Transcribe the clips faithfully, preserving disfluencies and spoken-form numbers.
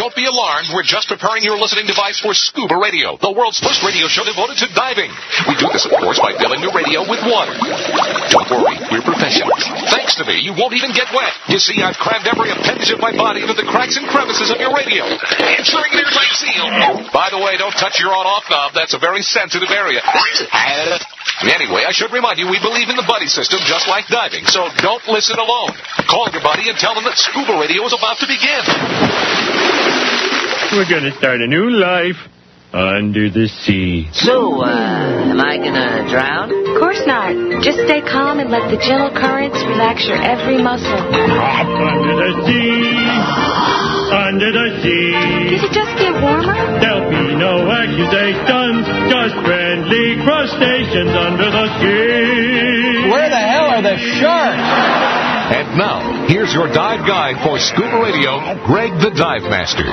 don't be alarmed. We're just preparing your listening device for Scuba Radio, the world's first radio show devoted to diving. We do this, of course, by filling your radio with water. Don't worry, we're professionals. Thanks to me, you won't even get wet. You see, I've crammed every appendage of my body into the cracks and crevices of your radio, ensuring an airtight seal. By the way, don't touch your on-off knob. That's a very sensitive area. Anyway, I should remind you, we believe in the buddy system just like diving, so don't listen alone. Call your buddy and tell them that Scuba Radio is about to begin. We're going to start a new life under the sea. So, uh, am I going to drown? Of course not. Just stay calm and let the gentle currents relax your every muscle. Under the sea, under the sea. Did it just get warmer? There'll be no accusations, just friendly crustaceans under the sea. Where the hell are the sharks? And now, here's your dive guide for Scuba Radio, Greg the Dive Master.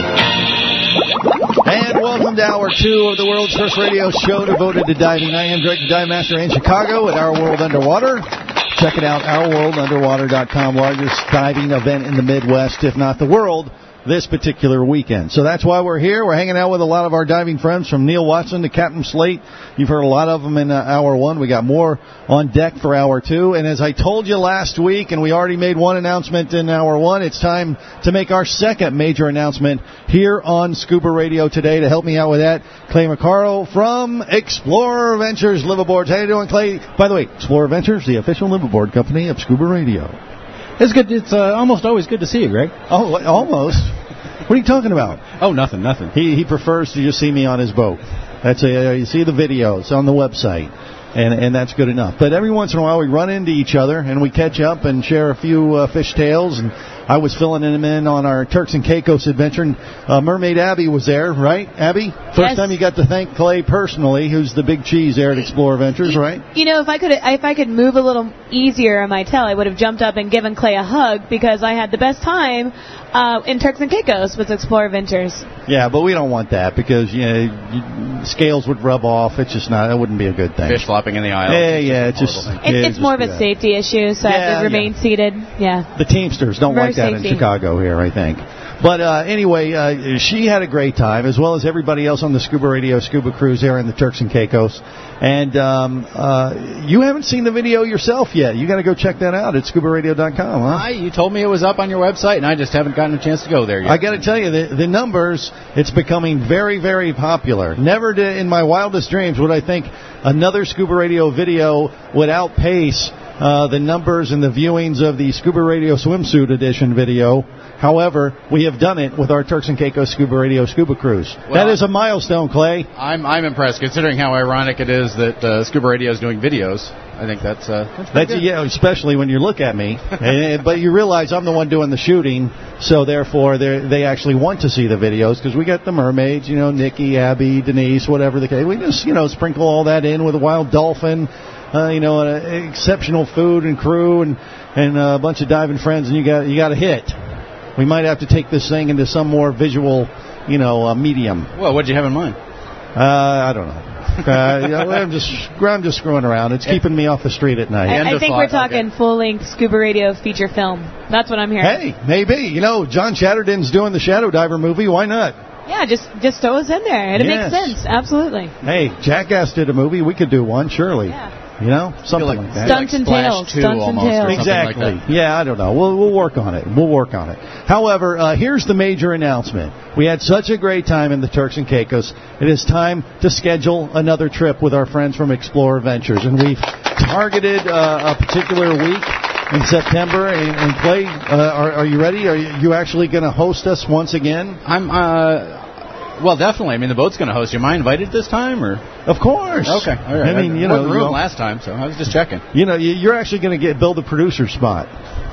And welcome to Hour two of the world's first radio show devoted to diving. I am Greg the Dive Master in Chicago at Our World Underwater. Check it out, our world underwater dot com, largest diving event in the Midwest, if not the world, this particular weekend. So that's why we're here. We're hanging out with a lot of our diving friends, from Neil Watson to Captain Slate. You've heard a lot of them in uh, Hour one. We got more on deck for Hour two. And as I told you last week, and we already made one announcement in Hour one, it's time to make our second major announcement here on Scuba Radio today. To help me out with that, Clay Maccaro from Explorer Ventures Liveaboards. How you doing, Clay? By the way, Explorer Ventures, the official liveaboard company of Scuba Radio. It's good. It's uh, almost always good to see you, Greg. Oh, almost. What are you talking about? Oh, nothing, nothing. He he prefers to just see me on his boat. That's a, uh, you see the videos on the website, and and that's good enough. But every once in a while we run into each other and we catch up and share a few uh, fish tales. And I was filling him in on our Turks and Caicos adventure. And, uh, Mermaid Abby was there, right, Abby? First yes. time you got to thank Clay personally, who's the big cheese there at Explorer Ventures, right? You know, if I could if I could move a little easier on my tail, I would have jumped up and given Clay a hug, because I had the best time uh, in Turks and Caicos with Explorer Ventures. Yeah, but we don't want that, because you know you, scales would rub off. It's just not. That wouldn't be a good thing. Fish flopping in the aisle. Yeah, yeah. It's just. It, yeah, it's just more of a that. safety issue, so I have Yeah, to remain yeah. seated. Yeah. The Teamsters don't Very like that safety. in Chicago here, I think. But uh, anyway, uh, she had a great time, as well as everybody else on the Scuba Radio Scuba Cruise there in the Turks and Caicos. And um, uh, you haven't seen the video yourself yet. You got to go check that out at scuba radio dot com, huh? Hi, you told me it was up on your website, and I just haven't gotten a chance to go there yet. I got to tell you, the, the numbers, it's becoming very, very popular. Never did, in my wildest dreams would I think another Scuba Radio video would outpace uh, the numbers and the viewings of the Scuba Radio Swimsuit Edition video. However, we have done it with our Turks and Caicos Scuba Radio Scuba Cruise. Well, that is a milestone, Clay. I'm I'm impressed, considering how ironic it is that uh, Scuba Radio is doing videos. I think that's uh, that's, that's good. Yeah, especially when you look at me. and, but you realize I'm the one doing the shooting, so therefore they actually want to see the videos, because we got the mermaids, you know, Nikki, Abby, Denise, whatever the case. We just you know sprinkle all that in with a wild dolphin. Uh, you know, an exceptional food and crew, and and a bunch of diving friends, and you got you got a hit. We might have to take this thing into some more visual, you know, uh, medium. Well, what did you have in mind? Uh, I don't know. uh, I'm just I'm just screwing around. It's keeping me off the street at night. I, I think we're talking okay. full-length Scuba Radio feature film. That's what I'm hearing. Hey, maybe. You know, John Chatterton's doing the Shadow Diver movie. Why not? Yeah, just just throw us in there. It yes. makes sense. Absolutely. Hey, Jackass did a movie. We could do one, surely. Yeah. You know, something like, like that. Stunts and Tales. Stunts and Tales. Exactly. Like yeah, I don't know. We'll we'll work on it. We'll work on it. However, uh, here's the major announcement. We had such a great time in the Turks and Caicos. It is time to schedule another trip with our friends from Explorer Ventures, and we've targeted uh, a particular week in September. And, and Clay, uh, are, are you ready? Are you actually going to host us once again? I'm. Uh, well, definitely. I mean, the boat's going to host you. Am I invited this time, or? Of course. Okay. All right. I mean, you I know, room you know, last time, so I was just checking. You know, you're actually going to get build a producer spot.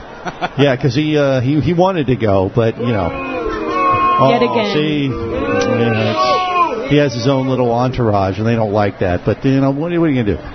Yeah, because he uh, he he wanted to go, but you know. Oh, Yet again. See, yeah, he has his own little entourage, and they don't like that. But you know, what, what are you going to do?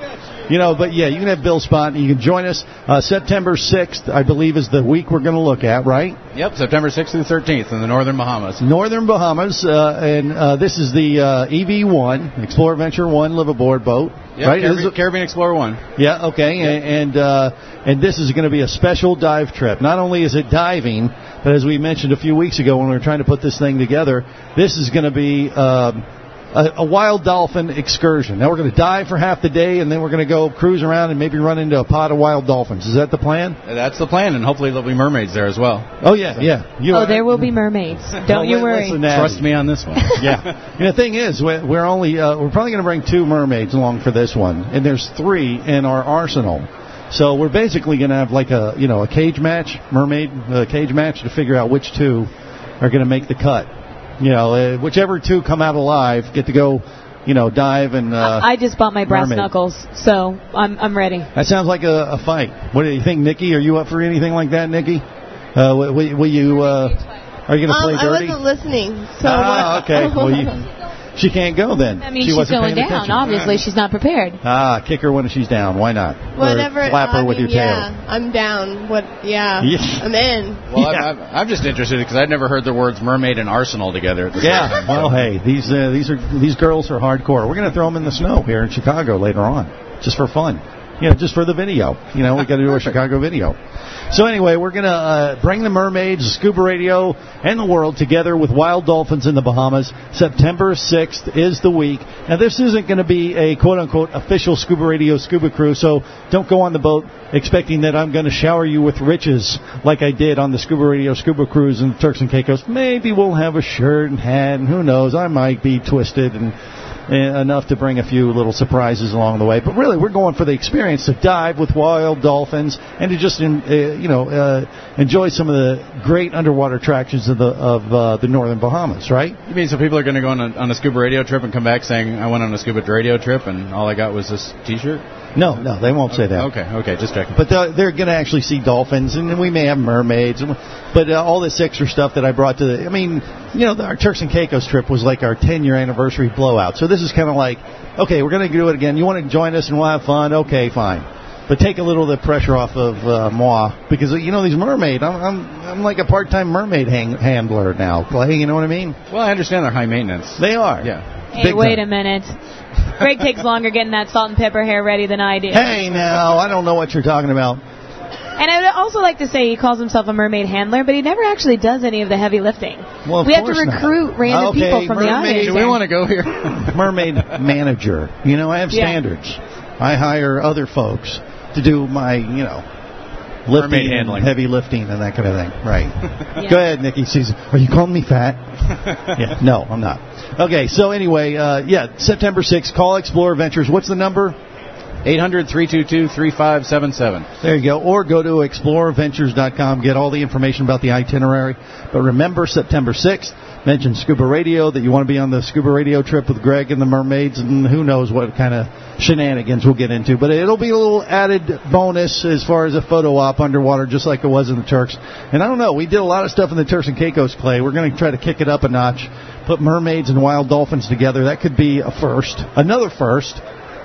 You know, but yeah, you can have Bill Spot, and you can join us. Uh, September sixth, I believe, is the week we're going to look at, right? Yep, September sixth through thirteenth in the Northern Bahamas. Northern Bahamas, uh, and uh, this is the uh, E V one, Explorer Venture one liveaboard boat. Yep, right? Caribbean, Caribbean Explorer one. Yeah, okay, yep. and and, uh, and this is going to be a special dive trip. Not only is it diving, but as we mentioned a few weeks ago when we were trying to put this thing together, this is going to be um, a, a wild dolphin excursion. Now we're going to dive for half the day, and then we're going to go cruise around and maybe run into a pod of wild dolphins. Is that the plan? That's the plan, and hopefully there'll be mermaids there as well. Oh, yeah, yeah. You oh, are, there will be mermaids. Don't you worry. Trust me on this one. Yeah. And the thing is, we're, we're only uh, we're probably going to bring two mermaids along for this one, and there's three in our arsenal. So we're basically going to have like a you know a cage match, mermaid uh, cage match to figure out which two are going to make the cut. You know, uh, whichever two come out alive get to go, you know, dive and. Uh, I just bought my brass mermaid. knuckles, so I'm I'm ready. That sounds like a, a fight. What do you think, Nikki? Are you up for anything like that, Nikki? Uh, will, will you? Uh, are you going to play um, dirty? I wasn't listening. So ah, what? okay. Well, you. She can't go then. I mean, she she's wasn't going paying down. attention. Obviously, she's not prepared. Ah, kick her when she's down. Why not? Whatever. Or slap her I with mean, your tail. yeah, I'm down. What? Yeah, Yeah. I'm in. Well, Yeah. I'm, I'm, I'm just interested because I'd never heard the words mermaid and arsenal together. At the Yeah. same time. Well, hey, these uh, these are these girls are hardcore. We're going to throw them in the snow here in Chicago later on, just for fun. You know, just for the video. You know, we got to do a Chicago video. So anyway, we're going to uh, bring the mermaids, Scuba Radio, and the world together with wild dolphins in the Bahamas. September sixth is the week. Now, this isn't going to be a quote-unquote official Scuba Radio scuba cruise, so don't go on the boat expecting that I'm going to shower you with riches like I did on the Scuba Radio scuba cruise in the Turks and Caicos. Maybe we'll have a shirt and hat, and who knows, I might be twisted and enough to bring a few little surprises along the way. But really, we're going for the experience to dive with wild dolphins and to just, uh, you know, uh, enjoy some of the great underwater attractions of the of uh, the Northern Bahamas, right? You mean so people are going to go on a, on a scuba radio trip and come back saying, I went on a scuba radio trip and all I got was this T-shirt? No, no, they won't say that. Okay, okay, just checking. But uh, they're going to actually see dolphins, and we may have mermaids. And, but uh, all this extra stuff that I brought to the... I mean, you know, the, our Turks and Caicos trip was like our ten-year anniversary blowout. So this is kind of like, okay, we're going to do it again. You want to join us and we'll have fun? Okay, fine. But take a little of the pressure off of uh, moi. Because, you know, these mermaids, I'm, I'm, I'm like a part-time mermaid hang, handler now, Clay. You know what I mean? Well, I understand they're high maintenance. They are. Yeah. Hey, Big wait time. a minute. Greg takes longer getting that salt and pepper hair ready than I do. Hey, now, I don't know what you're talking about. And I would also like to say he calls himself a mermaid handler, but he never actually does any of the heavy lifting. Well, of we have to course not. recruit random Okay, people from the mermaid- audience. Do we want to go here? Mermaid manager. You know, I have Yeah. standards. I hire other folks to do my, you know, lifting Mermaid and handling. heavy lifting and that kind of thing. Right. Yeah. Go ahead, Nikki. She's, are you calling me fat? Yeah. No, I'm not. Okay, so anyway, uh, yeah, September sixth, call Explorer Ventures. What's the number? eight hundred, three two two, three five seven seven. There you go. Or go to explorer ventures dot com. Get all the information about the itinerary. But remember, September sixth, mention Scuba Radio, that you want to be on the Scuba Radio trip with Greg and the mermaids, and who knows what kind of shenanigans we'll get into. But it'll be a little added bonus as far as a photo op underwater, just like it was in the Turks. And I don't know, we did a lot of stuff in the Turks and Caicos, Clay. We're going to try to kick it up a notch, put mermaids and wild dolphins together. That could be a first. Another first.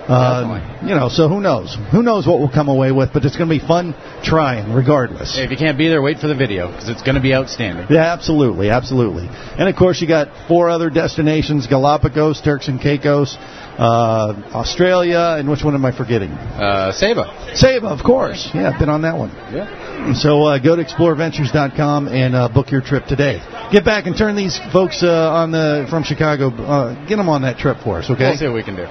Uh, you know, so who knows? Who knows what we'll come away with, but it's going to be fun trying regardless. Hey, if you can't be there, wait for the video, because it's going to be outstanding. Yeah, absolutely, absolutely. And, of course, you got four other destinations, Galapagos, Turks and Caicos, uh, Australia, and which one am I forgetting? Uh, Saba. Saba, of course. Yeah, I've been on that one. Yeah. So uh, go to explorer ventures dot com and uh, book your trip today. Get back and turn these folks uh, on the from Chicago, uh, get them on that trip for us, okay? We'll see what we can do.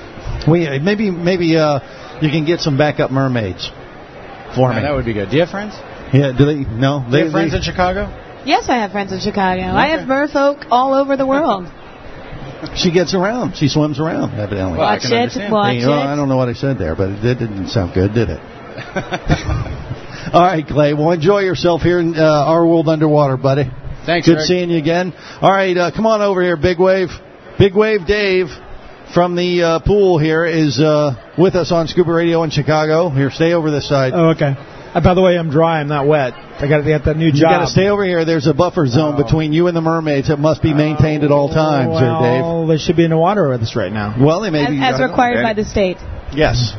We maybe maybe uh, you can get some backup mermaids for Yeah, me. that would be good. Do you have friends? Yeah, do they? No, Do they you have friends they, in Chicago? Yes, I have friends in Chicago. I have merfolk all over the world. She gets around. She swims around, evidently. Well, I Watch can it, understand. watch Hey, you know, it. I don't know what I said there, but it didn't sound good, did it? All right, Clay. Well, enjoy yourself here in uh, Our World Underwater, buddy. Thanks, Good Eric. seeing you again. All right, uh, come on over here, Big Wave. Big Wave Dave from the uh, pool here is uh, with us on Scuba Radio in Chicago. Here, stay over this side. Oh, okay. Uh, by the way, I'm dry. I'm not wet. I got to get that new You job. got to stay over here. There's a buffer zone Oh. between you and the mermaids that must be maintained at all times, well, there, Dave. they should be in the water with us right now. Well, they may As, be as required by the state. Yes.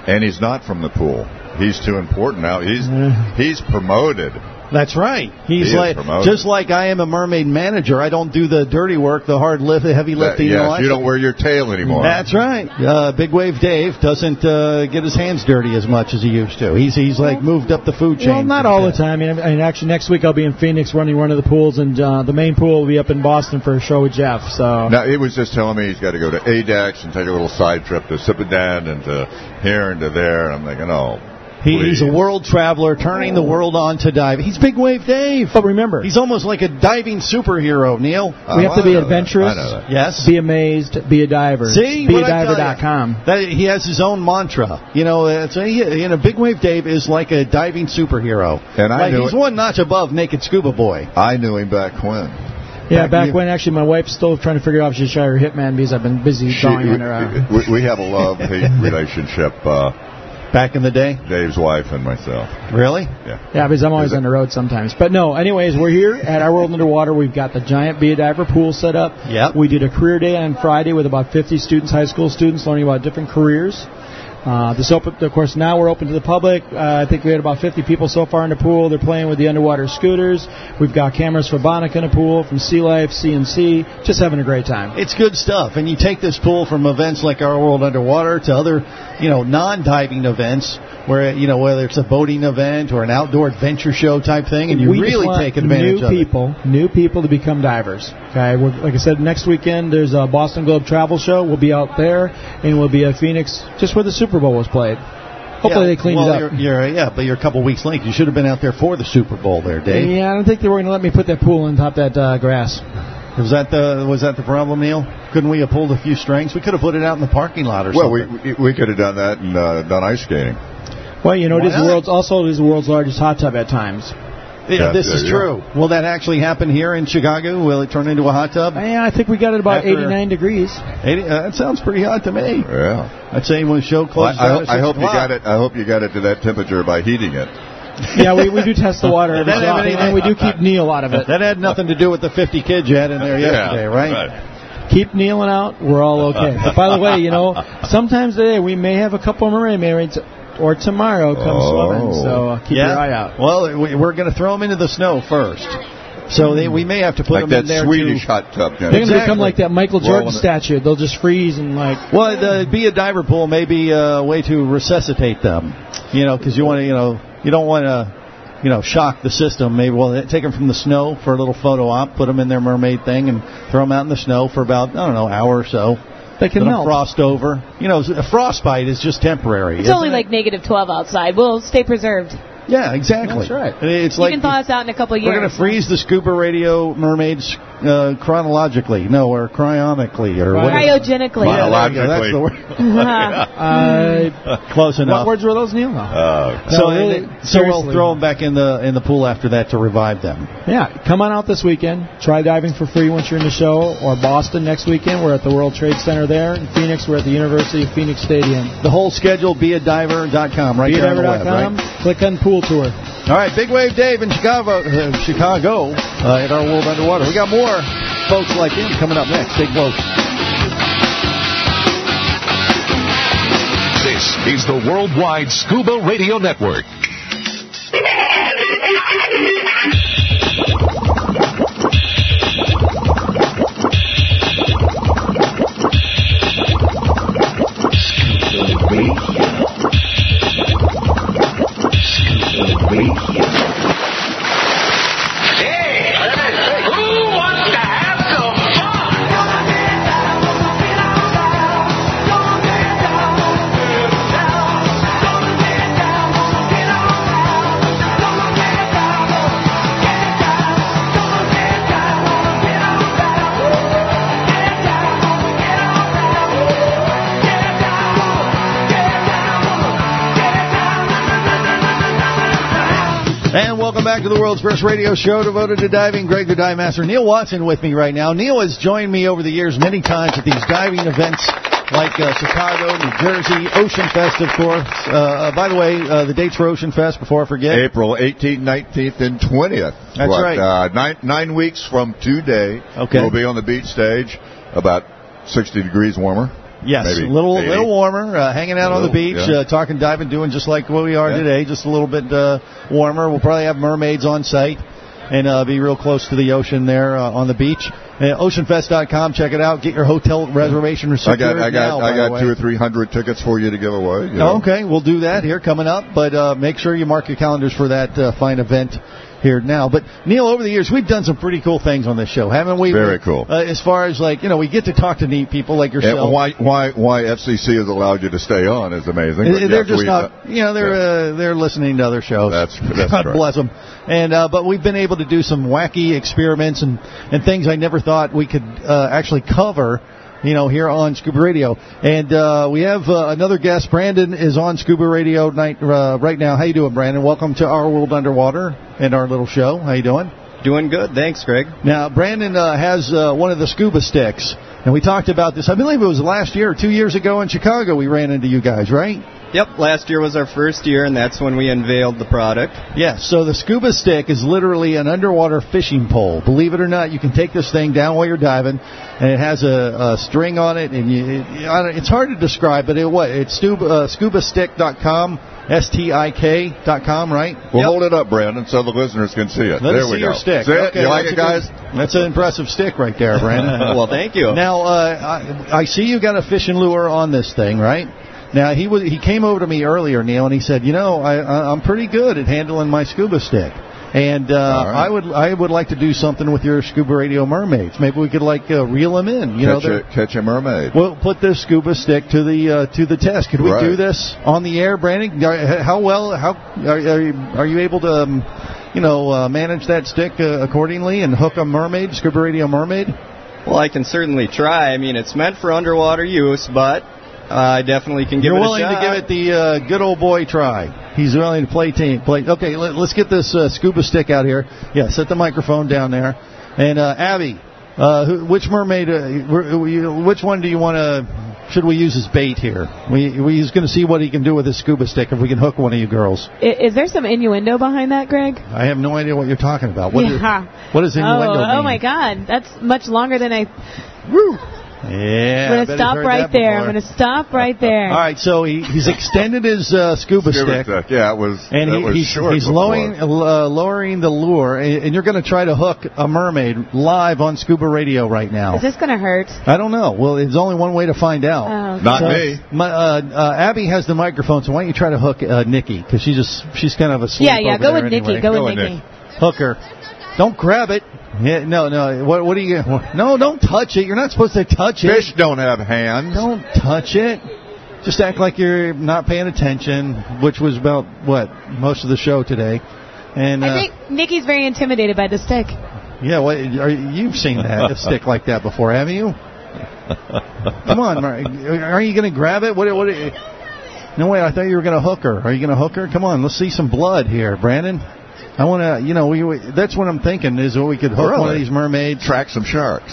And he's not from the pool. He's too important now. He's he's promoted. That's right. He's he like just like I am a mermaid manager. I don't do the dirty work, the hard lift, the heavy lifting. That, yes, you, know, you don't wear your tail anymore. That's right. Uh, Big Wave Dave doesn't uh, get his hands dirty as much as he used to. He's he's like moved up the food chain. Well, not all the time. I mean, I mean, actually, next week I'll be in Phoenix running one of the pools, and uh, the main pool will be up in Boston for a show with Jeff. So now he was just telling me he's got to go to A DAX and take a little side trip to Sipadan and to here and to there. And I'm thinking, oh. He, he's a world traveler, turning the world on to dive. He's Big Wave Dave. But remember, he's almost like a diving superhero, Neil. We have oh, to be I adventurous. Yes. Be amazed. Be a diver. See, be a diver dot com. That he has his own mantra. You know, it's a, you know, Big Wave Dave is like a diving superhero. And I like knew he's it. one notch above Naked Scuba Boy. I knew him back when. Yeah, back, back you, when actually my wife's still trying to figure out if she's her hitman because I've been busy She, drawing on her. Uh, we, we have a love-hate relationship. Uh, Back in the day? Dave's wife and myself. Really? Yeah. Yeah, because I'm always on the road sometimes. But no, anyways, we're here at Our World Underwater. We've got the giant Be a Diver pool set up. Yep. We did a career day on Friday with about fifty students, high school students, learning about different careers. Uh, this open, of course, now we're open to the public. Uh, I think we had about fifty people so far in the pool. They're playing with the underwater scooters. We've got cameras for Bonica in the pool, from Sea Life, C N C. Just having a great time. It's good stuff. And you take this pool from events like Our World Underwater to other, you know, non-diving events where, you know, whether it's a boating event or an outdoor adventure show type thing, and you we really just want take advantage new of people, it. New people to become divers. Okay, we're, like I said, next weekend there's a Boston Globe Travel Show. We'll be out there, and we'll be at Phoenix just where the Super Bowl was played. Hopefully yeah, they cleaned well, it up. You're, you're, yeah, but you're a couple weeks late. You should have been out there for the Super Bowl there, Dave. Yeah, I don't think they were going to let me put that pool on top of that uh, grass. Was that the was that the problem, Neil? Couldn't we have pulled a few strings? We could have put it out in the parking lot or well, something. Well, we we could have done that and uh, done ice skating. Well, you know, Why it is the not? world's also it is the world's largest hot tub at times. Yeah, Yeah, this there is you true. Will that actually happen here in Chicago? Will it turn into a hot tub? Yeah, I think we got it about After- eighty-nine degrees. eighty, uh, that sounds pretty hot to me. Yeah. I'd say when the show Well, closes I, I, down hope, at I hope six you o'clock. got it. I hope you got it to that temperature by heating it. Yeah, we, we do test the water every That so have often, anything- and we do keep Neil out of it. That had nothing to do with the fifty kids you had in there yesterday, Yeah, right? right. Keep kneeling out, we're all okay. But by the way, you know, sometimes today we may have a couple of mermaid marrieds or tomorrow come Oh. swimming, so uh, keep yeah. your eye out. Well, we- we're going to throw them into the snow first. So they, we may have to put Like them that in there Swedish too. hot tub. They're going to become Exactly. like that Michael We're all Jordan in it. statue. They'll just freeze and like... Well, the Be a Diver pool may be a way to resuscitate them, you know, because you want to, you know, you don't want to, you know, shock the system. Maybe well, take them from the snow for a little photo op, put them in their mermaid thing, and throw them out in the snow for about I don't know, hour or so. They can Let 'em melt. frost over. You know, a frostbite is just temporary. It's isn't only it? like negative twelve outside. We'll stay preserved. Yeah, exactly. That's right. It's You like can thaw us out in a couple of years. we're going to freeze the scuba radio mermaids uh, chronologically, no, or cryonically, or what? Cryogenically. Yeah, there you go. That's Chronologically. the word. Uh, Close enough. what words were those, Neil? No. Uh, So, No, really, and- so we'll seriously. throw them back in the in the pool after that to revive them. Yeah, come on out this weekend. Try diving for free once you're in the show. Or Boston next weekend. We're at the World Trade Center there. In Phoenix, we're at the University of Phoenix Stadium. The whole schedule, be a diver dot com, right Be a there on diver the dot web, com. right? Click on Pool Tour. All right, Big Wave Dave in Chicago, uh, Chicago uh, at Our World Underwater. We got more folks like him coming up next. Stay close. This is the Worldwide Scuba Radio Network. And welcome back to the world's first radio show devoted to diving. Greg the Dive Master. Neil Watson with me right now. Neil has joined me over the years many times at these diving events like uh, Chicago, New Jersey, Ocean Fest, of course. Uh, by the way, uh, the dates for Ocean Fest, before I forget. April eighteenth, nineteenth, and twentieth. That's what, right. Uh, nine, nine weeks from today. Okay. We'll be on the beach stage, about sixty degrees warmer. Yes, maybe a little eighty. little warmer, uh, hanging out A on the little, beach, yeah. uh, talking, diving, doing just like what we are Yeah. today, just a little bit uh, warmer. We'll probably have mermaids on site and uh, be real close to the ocean there uh, on the beach. Uh, ocean fest dot com, check it out. Get your hotel reservation I secured got, I got, now, by I the got way. two or three hundred tickets for you to give away. You know? Oh, okay, we'll do that here coming up, but uh, make sure you mark your calendars for that uh, fine event here now. But Neil, over the years, we've done some pretty cool things on this show, haven't we? Very cool. Uh, as far as like, you know, we get to talk to neat people like yourself. And why, why, why F C C has allowed you to stay on is amazing. Uh, But they're yes, just we, not, uh, you know, they're uh, they're listening to other shows. That's that's God correct. bless them. And uh, but we've been able to do some wacky experiments and and things I never thought we could uh, actually cover. You know, here on Scuba Radio. And uh, we have uh, another guest. Brandon is on Scuba Radio night uh, right now. How you doing, Brandon? Welcome to Our World Underwater and our little show. How you doing? Doing good. Thanks, Greg. Now, Brandon uh, has uh, one of the scuba sticks. And we talked about this, I believe it was last year or two years ago in Chicago we ran into you guys, right? Yep, last year was our first year, and that's when we unveiled the product. Yes, so the scuba stick is literally an underwater fishing pole. Believe it or not, you can take this thing down while you're diving, and it has a, a string on it, and you, it, I don't- it's hard to describe, but it what? It's scuba, uh, scuba stick dot com, S T I K dot com, right? Well, Yep. hold it up, Brandon, so the listeners can see it. Let there us we see go. your stick. See it? Okay, You like that's it, a guys? good- That's an impressive stick right there, Brandon. Well, thank you. Now, uh, I, I see you got a fishing lure on this thing, right? Now, he was he came over to me earlier, Neil, and he said, you know, I, I, I'm pretty good at handling my scuba stick. And uh, All right. I would I would like to do something with your Scuba Radio mermaids. Maybe we could like uh, reel them in. You know, catch, they're- a, catch a mermaid. we'll put this scuba stick to the uh, to the test. Could we Right. do this on the air, Brandon? Are- How well how are, are, you, are you able to um, you know uh, manage that stick uh, accordingly and hook a mermaid, Scuba Radio mermaid? Well, I can certainly try. I mean, it's meant for underwater use, but uh, I definitely can give You're it a willing shot. to give it the uh, good old boy try. He's willing to play team. Play. Okay, let, let's get this uh, scuba stick out here. Yeah, set the microphone down there. And uh, Abby, uh, who, which mermaid? Uh, wh- you- which one do you want to? Should we use as bait here? We we he's going to see what he can do with his scuba stick if we can hook one of you girls. I- Is there some innuendo behind that, Greg? I have no idea what you're talking about. What, is, yeah. what does innuendo oh, mean? oh my God, that's much longer than I. Woo! Yeah. I'm I going bet to he's stop heard right that there. before. I'm going to stop right there. All right, so he, he's extended his uh, scuba, Scuba stick. stick. Yeah, it was. And it he, was he's, short he's before. lowering, uh, lowering the lure, and, and you're going to try to hook a mermaid live on Scuba Radio right now. Is this going to hurt? I don't know. Well, there's only one way to find out. Oh, okay. Not So, me. My, uh, uh, Abby has the microphone, so why don't you try to hook uh, Nikki? Because she's just she's kind of asleep. Yeah, yeah. over Go there with anyway. Nikki. Go, Go with with Nikki. Hook her. Don't grab it. Yeah, no, no. What, what are you? No, don't touch it. You're not supposed to touch it. Fish don't have hands. Don't touch it. Just act like you're not paying attention, which was about what most of the show today. And uh, I think Nikki's very intimidated by the stick. yeah, what, are, you've seen that a stick like that before, haven't you? Come on, Mar- are you going to grab it? What? What? No way. I thought you were going to hook her. Are you going to hook her? Come on, let's see some blood here, Brandon. I want to. You know, we, we, that's what I'm thinking is we could hook Really? one of these mermaids. Track some sharks.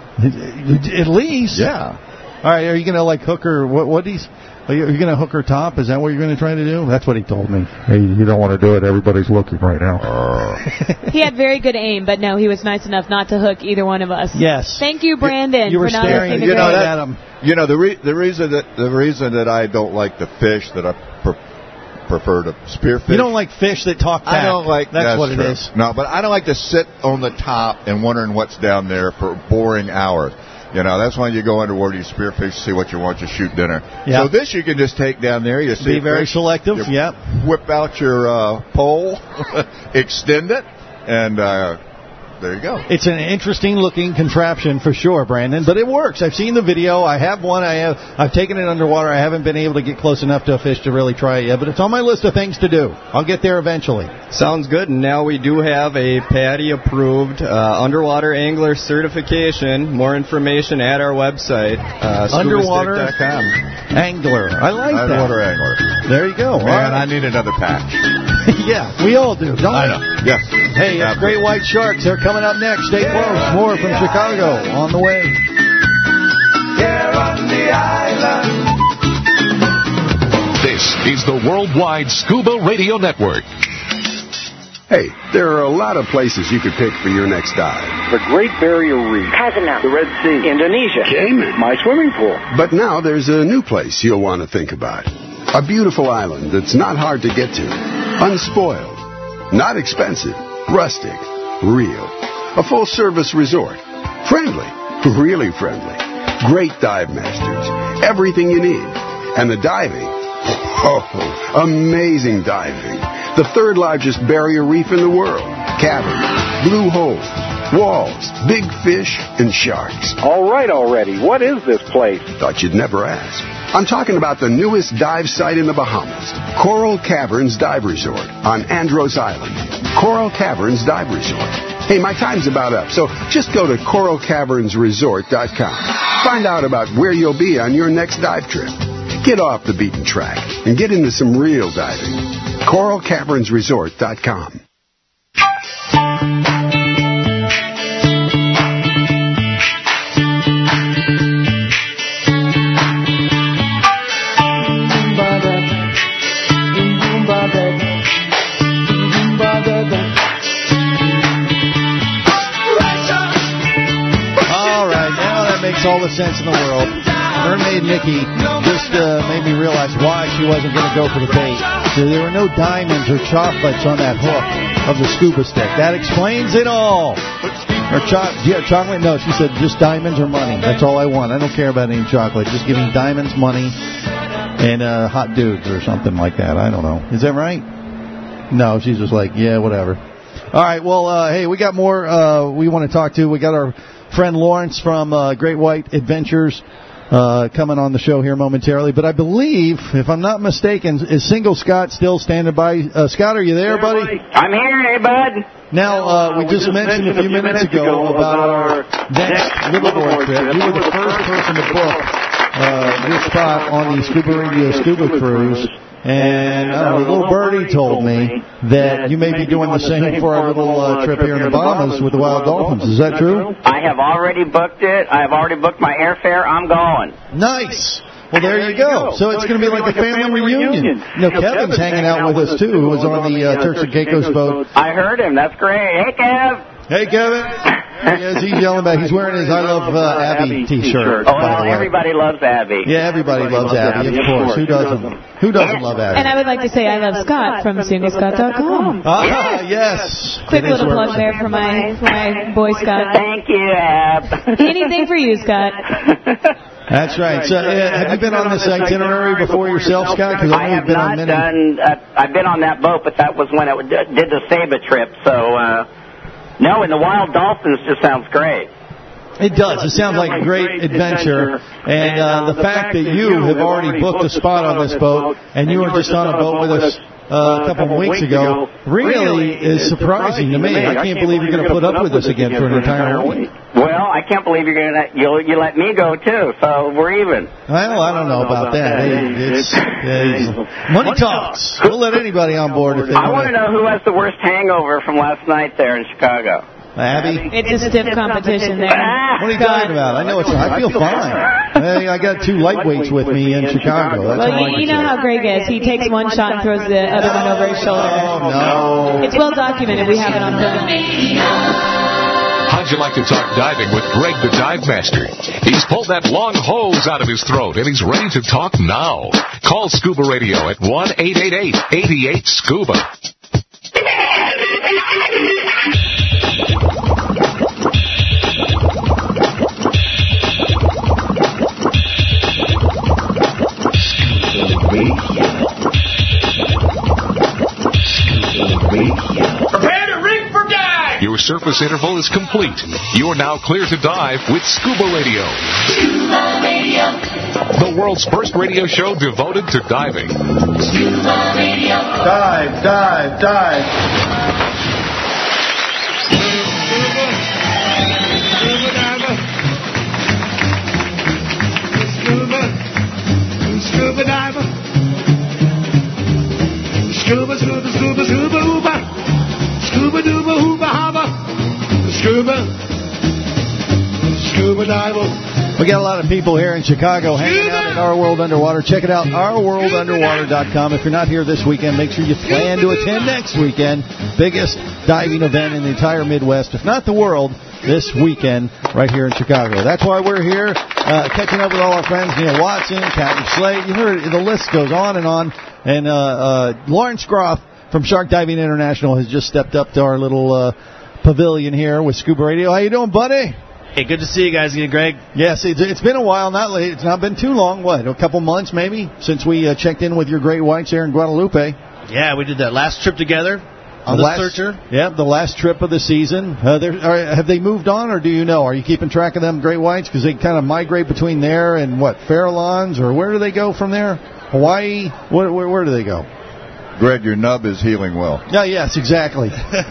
At least. Yeah. All right, are you going to like hook her? What? What he's? Are you, you going to hook her top? Is that what you're going to try to do? That's what he told me. Hey, you don't want to do it. Everybody's looking right now. He had very good aim, but no, he was nice enough not to hook either one of us. Yes. Thank you, Brandon, You were for not staring- listening to you know Greg. that- at him. You know the re- the reason that the reason that I don't like to fish, that I pre- prefer to spearfish. You don't like fish that talk back. I don't like. That's, what true. it is. No, but I don't like to sit on the top and wondering what's down there for boring hours. You know, that's why you go underwater, you spearfish, see what you want, you shoot dinner. Yeah. So this you can just take down there, you see Be very fish, selective. you Yep. whip out your uh, pole, extend it, and uh, there you go. It's an interesting looking contraption for sure, Brandon, but it works. I've seen the video. I have one. I have. I've taken it underwater. I haven't been able to get close enough to a fish to really try it yet, but it's on my list of things to do. I'll get there eventually. Sounds good. And now we do have a PADI approved uh, underwater angler certification. More information at our website, uh, Underwater scuba stick dot com. Angler. I like that. Underwater angler. There you go. Man, All right. I need another patch. Yeah, we all do. Don't I we? know. Yes. Hey, it's Great White Sharks. They're coming up next. Stay close. More from Chicago on the way. Here on the island. This is the Worldwide Scuba Radio Network. Hey, there are a lot of places you could pick for your next dive. The Great Barrier Reef. Cozumel. The Red Sea. Indonesia. Cayman. My swimming pool. But now there's a new place you'll want to think about. A beautiful island that's not hard to get to. Unspoiled. Not expensive. Rustic. Real. A full-service resort. Friendly. Really friendly. Great dive masters. Everything you need. And the diving. Oh, amazing diving. The third largest barrier reef in the world. Caverns, blue holes, walls, big fish, and sharks. All right already. What is this place? Thought you'd never ask. I'm talking about the newest dive site in the Bahamas. Coral Caverns Dive Resort on Andros Island. Coral Caverns Dive Resort. Hey, my time's about up, so just go to coral caverns resort dot com. Find out about where you'll be on your next dive trip. Get off the beaten track and get into some real diving. coral caverns resort dot com. All right, now that makes all the sense in the world. Mermaid Nikki just uh, made me realize why she wasn't going to go for the bait. So there were no diamonds or chocolates on that hook of the scuba stick. That explains it all. Or cho- yeah, chocolate? No, she said just diamonds or money. That's all I want. I don't care about any chocolate. Just give me diamonds, money, and uh, hot dudes or something like that. I don't know. Is that right? No, she's just like, yeah, whatever. All right, well, uh, hey, we got more uh, we want to talk to. We got our friend Lawrence from uh, Great White Adventures Uh, coming on the show here momentarily. But I believe, if I'm not mistaken, is Single Scott still standing by? Uh, Scott, are you there, yeah, buddy? I'm here, hey, bud. Now, uh, we, we just, just mentioned, mentioned a few minutes, minutes ago about our next liverboard trip. You were the first person to book uh, your spot on the Scuba Radio Scuba Cruise. And uh, little birdie told me that you may be doing the same for our little uh, trip here in the Bahamas with the Wild Dolphins. Is that true? I have already booked it. I have already booked my airfare. I'm going. Nice. Well, there you go. So it's going to be like a family reunion. You know, Kevin's hanging out with us, too, who was on the uh, Turks and Caicos boat. I heard him. That's great. Hey, Kev. Hey, Kevin. Yes, he's yelling back. He's wearing his I Love uh, Abby T-shirt. Oh, well, everybody loves Abby. Yeah, everybody loves Abby, of course. Who doesn't? Who doesn't love Abby? And I would like to say I love Scott from Sunday Scott dot com. Ah, yes. Quick little plug there for my for my boy Scott. Thank you, Ab. Anything for you, Scott. That's right. So, uh, have you been on this itinerary before yourself, Scott? Because I have been not on many... done. Uh, I've been on that boat, but that was when it did the Saba trip. So, uh, no, and the Wild Dolphins just sounds great. It does. It sounds like a great adventure. And uh, the fact that you have already booked a spot on this boat, and you were just on a boat with us uh, a couple of weeks ago, really is surprising to me. I can't believe you're going to put up with us again for an entire week. Well, I can't believe you're going to you you let me go too. So we're even. Well, I don't know about that. It's, it's money talks. We'll let anybody on board if they want. I want to know who has the worst hangover from last night there in Chicago. Abby? It's a stiff competition there. What are you talking about? I know it's. I feel fine. Hey, I got two lightweights with me in Chicago. That's well, you, you know how Greg is. He takes one shot and throws the other one over his shoulder. Oh, no. It's well documented. We have it on film. How'd you like to talk diving with Greg the Dive Master? He's pulled that long hose out of his throat, and he's ready to talk now. Call Scuba Radio at one eight eight eight, eight eight, SCUBA. Prepare to rig for dive! Your surface interval is complete. You are now clear to dive with Scuba Radio. Scuba Radio. The world's first radio show devoted to diving. Scuba Radio. Dive, dive, dive. Scuba diver. Scuba, scuba, scuba, scuba, hooba. Scuba dooba, hooba, haba. Scuba. Scuba diver. We got a lot of people here in Chicago hanging out at Our World Underwater. Check it out, our world underwater dot com. If you're not here this weekend, make sure you plan to attend next weekend. Biggest diving event in the entire Midwest, if not the world, this weekend right here in Chicago. That's why we're here, uh, catching up with all our friends, Neil Watson, Captain Slade. You heard the list goes on and on. And uh, uh, Lawrence Groff from Shark Diving International has just stepped up to our little uh, pavilion here with Scuba Radio. How you doing, buddy? Hey, good to see you guys again, Greg. Yes, it's, it's been a while. Not late. It's not been too long. What, a couple months maybe since we uh, checked in with your great whites here in Guadalupe. Yeah, we did that last trip together on the, the last, Searcher. Yeah, the last trip of the season. Uh, are, have they moved on, or do you know? Are you keeping track of them great whites? Because they kind of migrate between there and what, Farallons, or where do they go from there? Hawaii? Where, where, where do they go? Greg, your nub is healing well. Yeah, yes, exactly.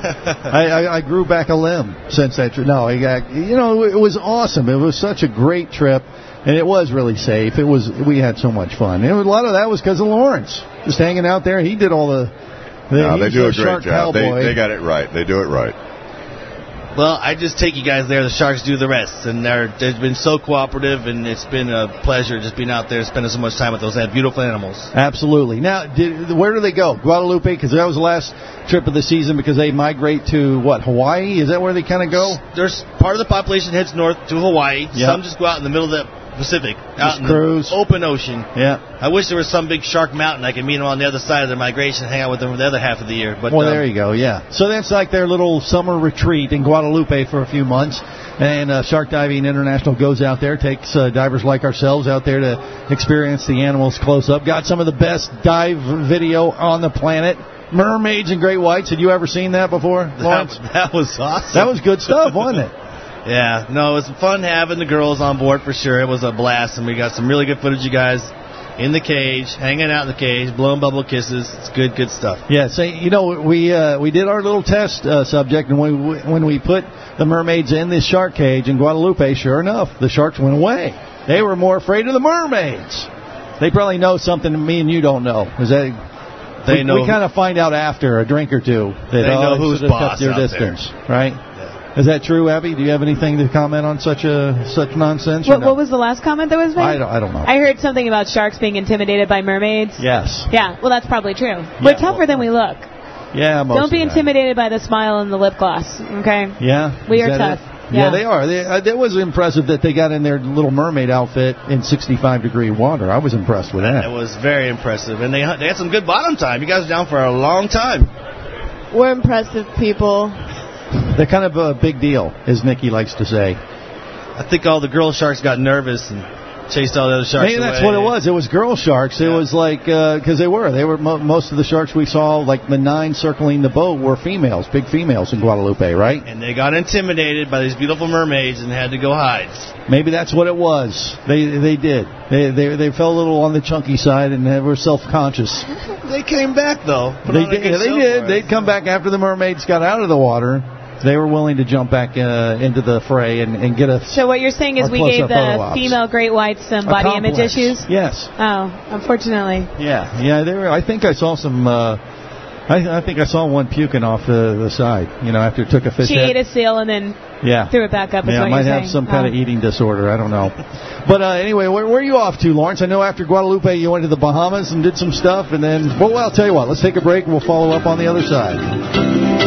I, I, I grew back a limb since that trip. No, I got, you know, it was awesome. It was such a great trip, and it was really safe. It was. We had so much fun. And a lot of that was because of Lawrence, just hanging out there. He did all the. the no, they do a great job. They, they got it right. They do it right. Well, I just take you guys there. The Sharks do the rest, and they're, they've been so cooperative, and it's been a pleasure just being out there, spending so much time with those beautiful animals. Absolutely. Now, did, where do they go? Guadalupe, because that was the last trip of the season, because they migrate to, what, Hawaii? Is that where they kind of go? There's part of the population heads north to Hawaii. Yep. Some just go out in the middle of the Pacific, out in cruise. the open ocean. Yeah. I wish there was some big shark mountain I could meet them on the other side of their migration, hang out with them for the other half of the year. But well, um, there you go. Yeah. So that's like their little summer retreat in Guadalupe for a few months. And uh, Shark Diving International goes out there, takes uh, divers like ourselves out there to experience the animals close up. Got some of the best dive video on the planet. Mermaids and great whites. Had you ever seen that before, Lawrence? That, that was awesome. That was good stuff, wasn't it? Yeah, no, it was fun having the girls on board for sure. It was a blast, and we got some really good footage, you guys, in the cage, hanging out in the cage, blowing bubble kisses. It's good, good stuff. Yeah, so, you know, we uh, we did our little test uh, subject, and when we, when we put the mermaids in this shark cage in Guadalupe, sure enough, the sharks went away. They were more afraid of the mermaids. They probably know something me and you don't know. Is that they we, know? We kind of find out after a drink or two that they know oh, who's boss their out distance, there. right? Is that true, Abby? Do you have anything to comment on such a such nonsense? What, no? what was the last comment that was made? I don't, I don't know. I heard something about sharks being intimidated by mermaids. Yes. Yeah, well, that's probably true. We're tougher well, than we look. Yeah, most Don't be of that. intimidated by the smile and the lip gloss, okay? Yeah? We Is are that tough. it? Yeah. yeah, they are. They, uh, it was impressive that they got in their little mermaid outfit in sixty-five degree water. I was impressed with that. It was very impressive. And they, they had some good bottom time. You guys were down for a long time. We're impressive people. They're kind of a big deal, as Nikki likes to say. I think all the girl sharks got nervous and chased all the other sharks Maybe away. that's what it was. It was girl sharks. It Yeah. was like, because uh, they were. They were mo- most of the sharks we saw, like the nine circling the boat, were females, big females in Guadalupe, right? And they got intimidated by these beautiful mermaids and had to go hide. Maybe that's what it was. They they did. They they they fell a little on the chunky side and they were self-conscious. They came back, though. Put They on a did. good Yeah, they show did. for us. They'd come back after the mermaids got out of the water. They were willing to jump back uh, into the fray and, and get a. So what you're saying is a we close-up gave photo the ops. female great whites some A body image complex. issues? Yes. Oh, unfortunately. Yeah, yeah. They were. I think I saw some. Uh, I, I think I saw one puking off the, the side. You know, after it took a fish She head. ate a seal and then Yeah. threw it back up. Is Yeah, what might you're have saying. some kind Oh. of eating disorder. I don't know. But uh, anyway, where, where are you off to, Lawrence? I know after Guadalupe you went to the Bahamas and did some stuff, and then, well, well, I'll tell you what. Let's take a break and we'll follow up on the other side.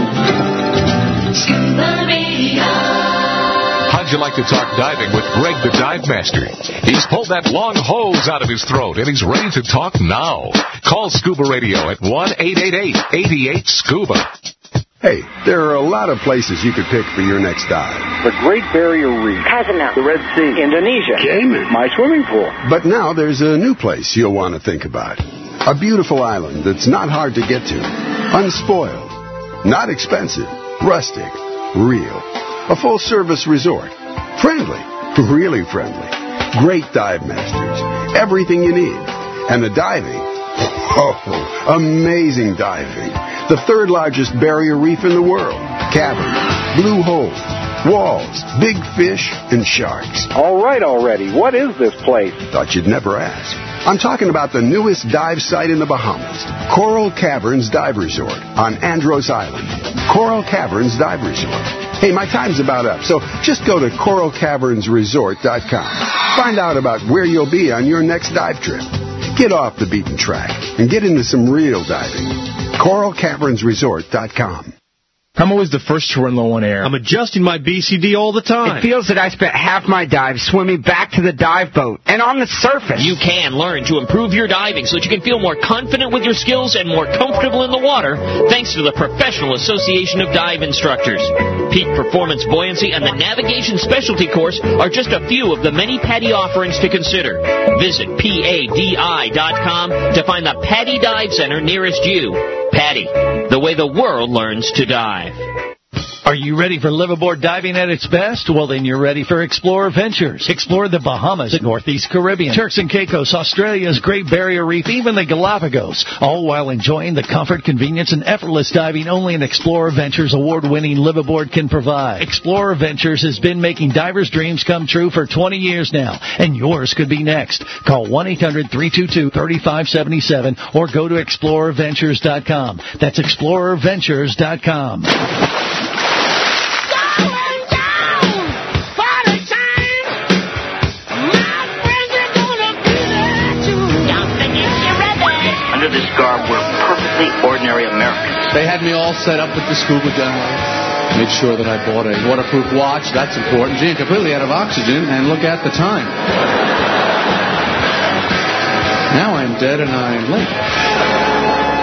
How'd you like to talk diving with Greg the Dive Master? He's pulled that long hose out of his throat, and he's ready to talk now. Call Scuba Radio at one eight eight eight, eight eight, SCUBA. Hey, there are a lot of places you could pick for your next dive. The Great Barrier Reef. Cozumel. The Red Sea. Indonesia. Cayman. My swimming pool. But now there's a new place you'll want to think about. A beautiful island that's not hard to get to. Unspoiled. Not expensive. Rustic. Real. A full-service resort. Friendly. Really friendly. Great dive masters. Everything you need. And the diving. Oh, amazing diving. The third largest barrier reef in the world. Caverns, blue holes, walls, big fish, and sharks. All right already. What is this place? Thought you'd never ask. I'm talking about the newest dive site in the Bahamas. Coral Caverns Dive Resort on Andros Island. Coral Caverns Dive Resort. Hey, my time's about up, so just go to coral caverns resort dot com. Find out about where you'll be on your next dive trip. Get off the beaten track and get into some real diving. coral caverns resort dot com. I'm always the first to run low on air. I'm adjusting my B C D all the time. It feels that I spent half my dive swimming back to the dive boat and on the surface. You can learn to improve your diving so that you can feel more confident with your skills and more comfortable in the water thanks to the Professional Association of Dive Instructors. Peak Performance Buoyancy and the Navigation Specialty Course are just a few of the many PADI offerings to consider. Visit P A D I dot com to find the PADI Dive Center nearest you. PADI, the way the world learns to dive. Are you ready for liveaboard diving at its best? Well, then you're ready for Explorer Ventures. Explore the Bahamas, the Northeast Caribbean, Turks and Caicos, Australia's Great Barrier Reef, even the Galapagos, all while enjoying the comfort, convenience, and effortless diving only an Explorer Ventures award-winning liveaboard can provide. Explorer Ventures has been making divers' dreams come true for twenty years now, and yours could be next. Call one eight hundred three two two three five seven seven or go to explorer ventures dot com. That's explorer ventures dot com. Under this garb, we're perfectly ordinary Americans. They had me all set up at the scuba demo. Made sure that I bought a waterproof watch. That's important. Gee, I'm completely out of oxygen, and look at the time. Now I'm dead and I'm late.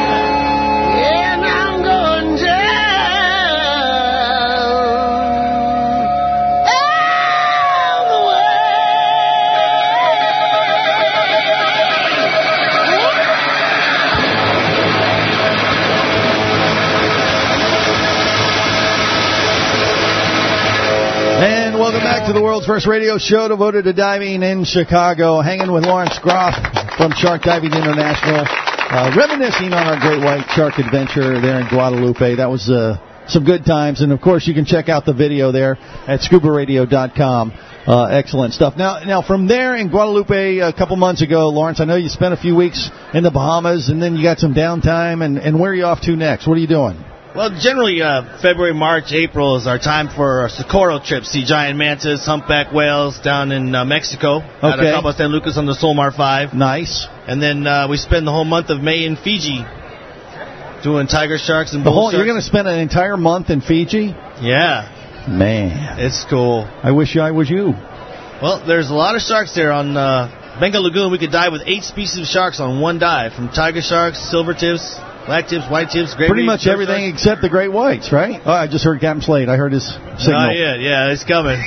Welcome back to the world's first radio show devoted to diving in Chicago. Hanging with Lawrence Groff from Shark Diving International, uh, reminiscing on our great white shark adventure there in Guadalupe. That was uh, some good times, and of course you can check out the video there at scuba radio dot com. Uh, excellent stuff. Now, now from there in Guadalupe a couple months ago, Lawrence, I know you spent a few weeks in the Bahamas, and then you got some downtime. And, and where are you off to next? What are you doing? Well, generally, uh, February, March, April is our time for our Socorro trip. See giant mantas, humpback whales down in uh, Mexico. Okay. Out of Cabo San Lucas on the Solmar five. Nice. And then uh, we spend the whole month of May in Fiji doing tiger sharks and the bull whole, sharks. You're going to spend an entire month in Fiji? Yeah. Man. It's cool. I wish I was you. Well, there's a lot of sharks there on uh, Benga Lagoon. We could dive with eight species of sharks on one dive, from tiger sharks, silver tips, black tips, white tips, gray Pretty reef, much everything sharks. Except the great whites, right? Oh, I just heard Captain Slade. I heard his signal. Not yet. Yeah, it's coming.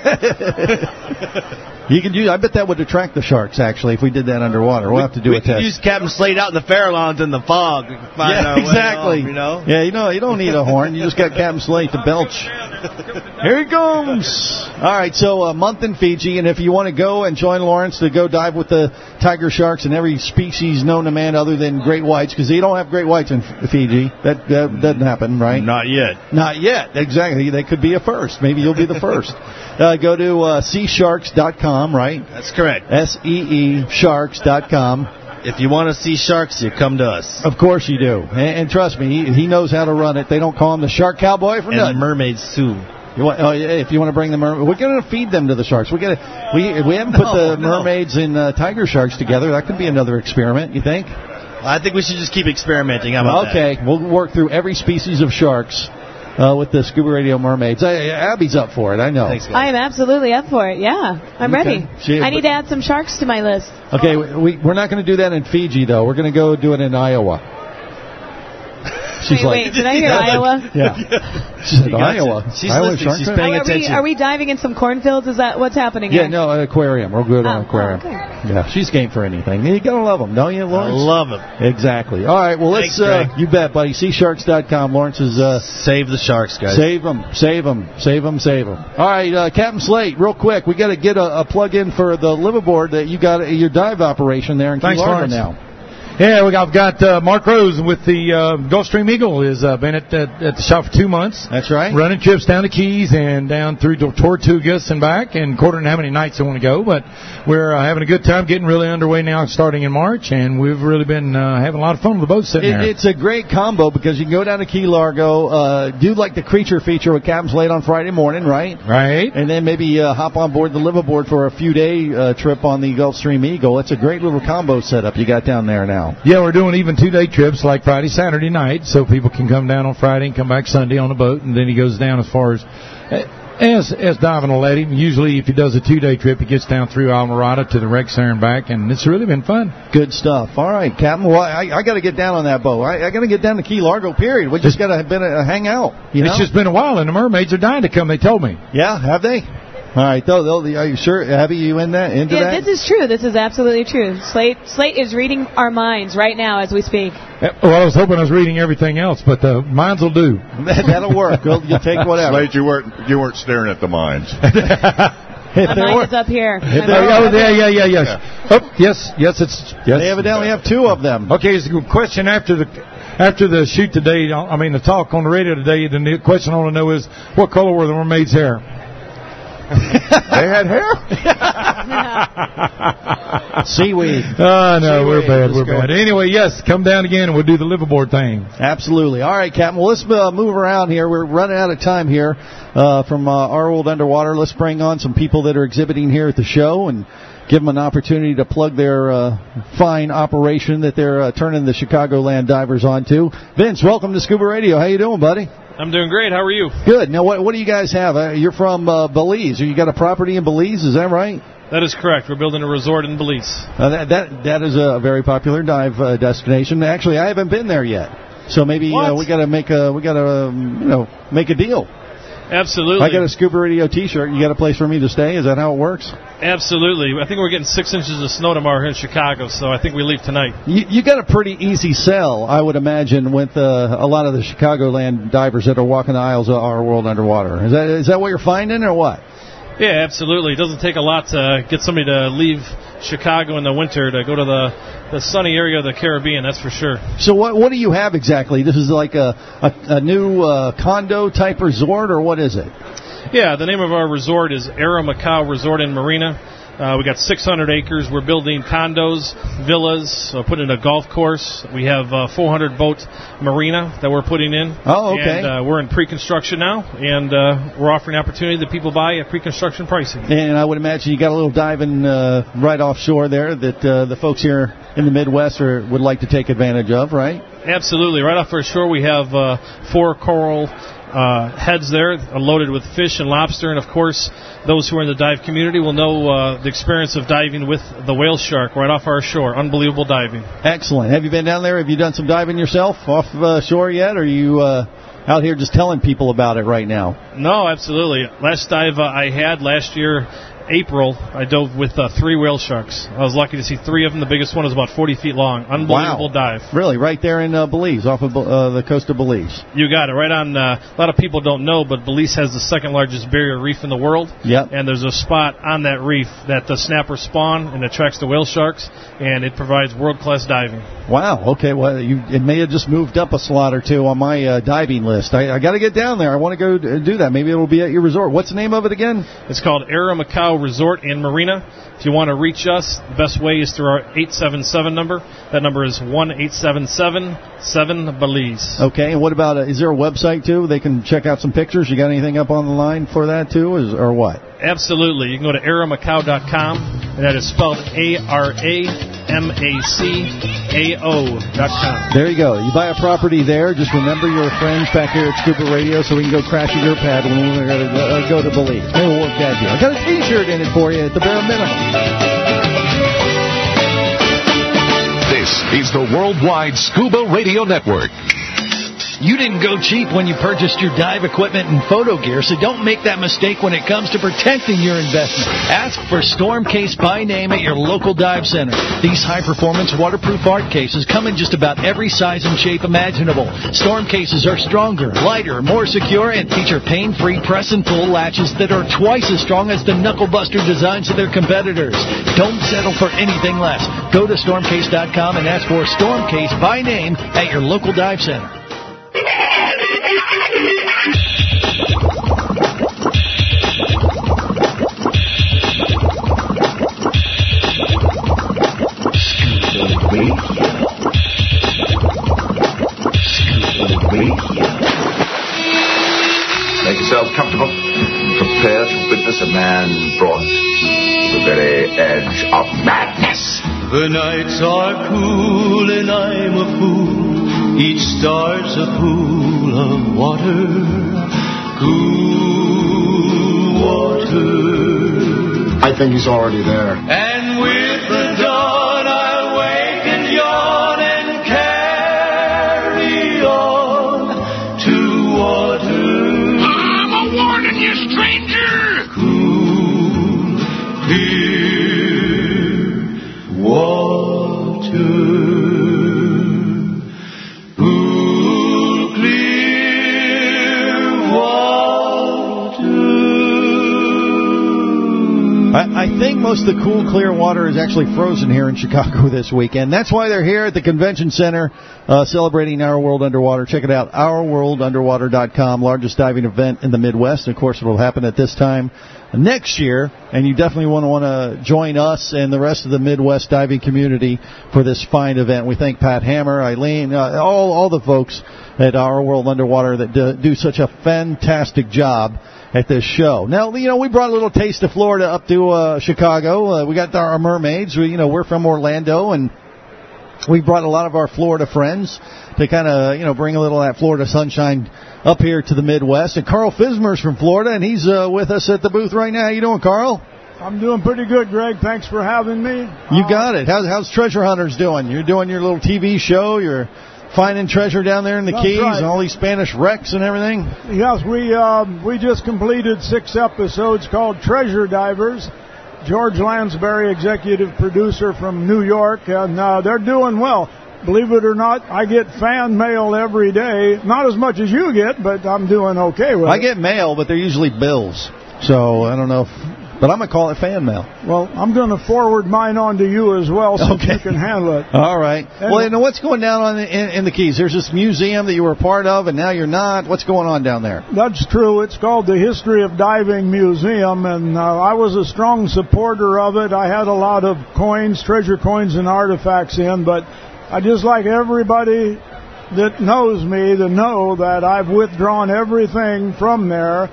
You could use. I bet that would attract the sharks. Actually, if we did that underwater, we'll we, have to do we a test. We could use Captain Slade out in the Farallones in the fog. Find yeah, our exactly. way off, you know. Yeah, you know, you don't need a horn. You just got Captain Slade to belch. Here he comes. All right, so a month in Fiji, and if you want to go and join Lawrence to go dive with the tiger sharks and every species known to man other than great whites, because they don't have great whites in Fiji. That, that doesn't happen, right? Not yet. Not yet. Exactly. That could be a first. Maybe you'll be the first. Uh, go to uh, sea sharks dot com, right? That's correct. S E E sharks dot com. If you want to see sharks, you come to us. Of course you do. And, and trust me, he, he knows how to run it. They don't call him the Shark Cowboy for and nothing. And mermaids, too. You want, oh, yeah, if you want to bring the mermaids, we're going to feed them to the sharks. We're going to, we we haven't put no, the mermaids no. and uh, tiger sharks together. That could be another experiment, you think? I think we should just keep experimenting. How about okay, that? We'll work through every species of sharks uh, with the Scuba Radio Mermaids. I, Abby's up for it, I know. Thanks, guys. I am absolutely up for it, yeah. I'm okay. ready. She, I need to add some sharks to my list. Okay, we, we're not going to do that in Fiji, though. We're going to go do it in Iowa. She's wait, like, wait, did I hear Iowa? Yeah. She said, Iowa. She's Iowa listening. She's shark paying oh, are attention. We, are we diving in some cornfields? Is that what's happening Yeah, here? no, an aquarium. We're good on oh, aquarium. Oh, okay. Yeah, she's game for anything. You got to love them, don't you, Lawrence? I love them. Exactly. All right, well, let's, Thanks, uh, you bet, buddy. sea sharks dot com. Lawrence is, uh, save the sharks, guys. Save them, save them, save them, save them. All right, uh, Captain Slate, real quick, we got to get a, a plug in for the liveaboard that you got at your dive operation there in Key Thanks, Largo Lawrence. now. Yeah, we got, I've got uh, Mark Rose with the uh, Gulfstream Eagle. Has uh, been at, at, at the shop for two months. That's right. Running trips down the Keys and down through Tortugas and back, and quartering how many nights I want to go. But we're uh, having a good time, getting really underway now, starting in March, and we've really been uh, having a lot of fun with the boat sitting it, there. It's a great combo because you can go down to Key Largo, uh, do like the creature feature with Captain's Late on Friday morning, right? Right. And then maybe uh, hop on board the liveaboard for a few day uh, trip on the Gulfstream Eagle. It's a great little combo setup you got down there now. Yeah, we're doing even two-day trips like Friday, Saturday night, so people can come down on Friday and come back Sunday on the boat, and then he goes down as far as as as diving will let him. Usually, if he does a two-day trip, he gets down through Almirada to the wreck center and back, and it's really been fun. Good stuff. All right, Captain. Well, I, I got to get down on that boat. I, I got to get down to Key Largo. Period. We just got to been a, a hang out. You know? It's just been a while, and the mermaids are dying to come. They told me. Yeah, have they? All right, they'll, they'll, are you sure? Abby, you in that? Into yeah, that? This is true. This is absolutely true. Slate Slate is reading our minds right now as we speak. Well, I was hoping I was reading everything else, but the mines will do. That'll work. You'll, you'll take whatever. Slade, you weren't you weren't staring at the mines. My mind is up here. If there, oh, yeah, yeah, yeah, yes. Oh, yes, yes, it's yes. They evidently have two of them. Okay, it's a question after the after the shoot today. I mean, the talk on the radio today. The question I want to know is, what color were the mermaids' hair? They had hair. Seaweed. Oh, no, Seaweed. we're bad. We're Let's bad. go. Anyway, yes, come down again and we'll do the liveaboard thing. Absolutely. All right, Captain. Well, let's uh, move around here. We're running out of time here uh, from uh, Our World Underwater. Let's bring on some people that are exhibiting here at the show and give them an opportunity to plug their uh, fine operation that they're uh, turning the Chicagoland divers onto. Vince, welcome to Scuba Radio. How you doing, buddy? I'm doing great. How are you? Good. Now, what what do you guys have? Uh, you're from uh, Belize. You got a property in Belize, is that right? That is correct. We're building a resort in Belize. Uh, that, that that is a very popular dive uh, destination. Actually, I haven't been there yet, so maybe uh, we got to make a we got to um, you know make a deal. Absolutely. I got a Scuba Radio T-shirt. You got a place for me to stay? Is that how it works? Absolutely. I think we're getting six inches of snow tomorrow here in Chicago, so I think we leave tonight. You, you got a pretty easy sell, I would imagine, with uh, a lot of the Chicagoland divers that are walking the aisles of Our World Underwater. Is that is that what you're finding, or what? Yeah, absolutely. It doesn't take a lot to get somebody to leave Chicago in the winter to go to the, the sunny area of the Caribbean, that's for sure. So what what do you have exactly? This is like a, a, a new uh, condo-type resort, or what is it? Yeah, the name of our resort is Era Macau Resort and Marina. Uh, we got six hundred acres. We're building condos, villas, uh, putting in a golf course. We have a four hundred boat marina that we're putting in. Oh, okay. And uh, we're in pre-construction now, and uh, we're offering opportunity that people buy at pre-construction pricing. And I would imagine you got a little diving uh, right offshore there that uh, the folks here in the Midwest are, would like to take advantage of, right? Absolutely. Right off our shore, we have uh, four coral uh, heads there loaded with fish and lobster, and of course, those who are in the dive community will know uh, the experience of diving with the whale shark right off our shore. Unbelievable diving. Excellent. Have you been down there? Have you done some diving yourself off uh, shore yet? Or are you uh, out here just telling people about it right now? No, absolutely. Last dive uh, I had last year, April, I dove with uh, three whale sharks. I was lucky to see three of them. The biggest one was about forty feet long. Unbelievable Wow. dive. Really? Right there in uh, Belize, off of uh, the coast of Belize? You got it. Right on, uh, a lot of people don't know, but Belize has the second largest barrier reef in the world. Yep. And there's a spot on that reef that the snapper spawn and attracts the whale sharks, and it provides world-class diving. Wow. Okay. Well, you, it may have just moved up a slot or two on my uh, diving list. I, I got to get down there. I want to go d- do that. Maybe it'll be at your resort. What's the name of it again? It's called Era Macau Resort and Marina. If you want to reach us, the best way is through our eight seven seven number. That number is one eight seven seven seven Belize. Okay. And what about, uh, is there a website too? They can check out some pictures. You got anything up on the line for that too, is, or what? Absolutely. You can go to era macau dot com, and that is spelled A R A M A C A O dot com. There you go. You buy a property there. Just remember your friends back here at Scuba Radio so we can go crash your pad when we're going to uh, go to Belize. Maybe we'll work that deal. I got a T-shirt in it for you at the bare minimum. This is the Worldwide Scuba Radio Network. You didn't go cheap when you purchased your dive equipment and photo gear, so don't make that mistake when it comes to protecting your investment. Ask for Stormcase by name at your local dive center. These high-performance waterproof art cases come in just about every size and shape imaginable. Storm cases are stronger, lighter, more secure, and feature pain-free press and pull latches that are twice as strong as the knucklebuster designs of their competitors. Don't settle for anything less. Go to stormcase dot com and ask for Stormcase by name at your local dive center. Make yourselves comfortable. Prepare to witness a man brought to the very edge of madness. The nights are cool and I'm a fool. Each star's a pool of water. Cool water. I think he's already there. And with the dawn I'll wake and yawn and carry on to water. I'm a warning you, stranger! Cool, clear water. Cool, clear water. I, I think most of the cool, clear water is actually frozen here in Chicago this weekend. That's why they're here at the Convention Center uh, celebrating Our World Underwater. Check it out, our world underwater dot com, largest diving event in the Midwest. And, of course, it will happen at this time next year, and you definitely want to want to join us and the rest of the Midwest diving community for this fine event. We thank Pat Hammer, Eileen, uh, all all the folks at Our World Underwater that do, do such a fantastic job at this show. Now, you know, we brought a little taste of Florida up to uh, Chicago. Uh, we got our mermaids. We, you know, we're from Orlando, and we brought a lot of our Florida friends to kind of, you know, bring a little of that Florida sunshine up here to the Midwest. And Carl Fismer's from Florida, and he's uh, with us at the booth right now. How you doing, Carl? I'm doing pretty good, Greg. Thanks for having me. You got it. How's, how's Treasure Hunters doing? You're doing your little T V show. You're finding treasure down there in the That's Keys right. and all these Spanish wrecks and everything? Yes, we um, we just completed six episodes called Treasure Divers. George Lansbury, executive producer from New York, and uh, they're doing well. Believe it or not, I get fan mail every day. Not as much as you get, but I'm doing okay with I it. get mail, but they're usually bills. So I don't know if... But I'm going to call it fan mail. Well, I'm going to forward mine on to you as well so Okay. you can handle it. All right. And Well, you know, what's going down on the, in, in the Keys? There's this museum that you were a part of, and now you're not. What's going on down there? That's true. It's called the History of Diving Museum, and uh, I was a strong supporter of it. I had a lot of coins, treasure coins and artifacts in, but I just like everybody that knows me to know that I've withdrawn everything from there,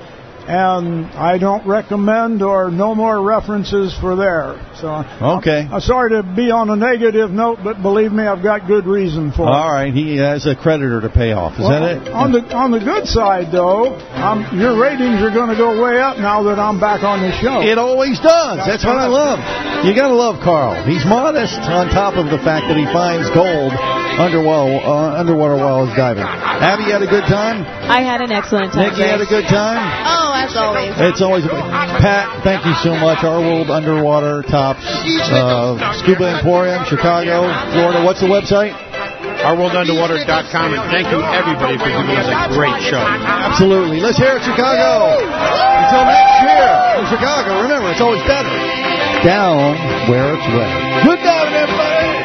and I don't recommend or no more references for there. So Okay. I'm, I'm sorry to be on a negative note, but believe me, I've got good reason for it. All right. He has a creditor to pay off. Is Well, that it? On the on the good side, though, um, your ratings are going to go way up now that I'm back on the show. It always does. That's what I love. You got to love Carl. He's modest on top of the fact that he finds gold underwater, uh, underwater while he's diving. Abby, you had a good time? I had an excellent time. Nick, you had a good time? Oh, as always. It's always a Pat, thank you so much. Our World Underwater Tops, uh, Scuba Emporium, Chicago, Florida. What's the website? our world underwater dot com, and thank you, everybody, for giving us a great show. Absolutely. Let's hear it, Chicago. Until next year in Chicago, remember, it's always better down where it's wetter. Good night, everybody.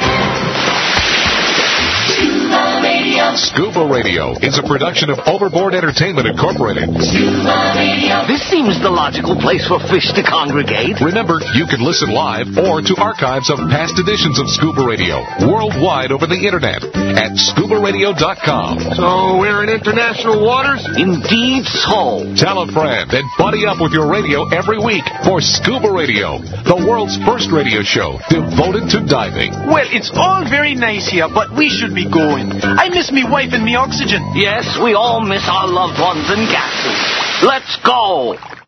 Scuba Radio is a production of Overboard Entertainment Incorporated. This seems the logical place for fish to congregate. Remember, you can listen live or to archives of past editions of Scuba Radio worldwide over the internet at scuba radio dot com. So we're in international waters? Indeed so. Tell a friend and buddy up with your radio every week for Scuba Radio, the world's first radio show devoted to diving. Well, it's all very nice here, but we should be going. I miss me wife and me oxygen. Yes, we all miss our loved ones and gases. Let's go.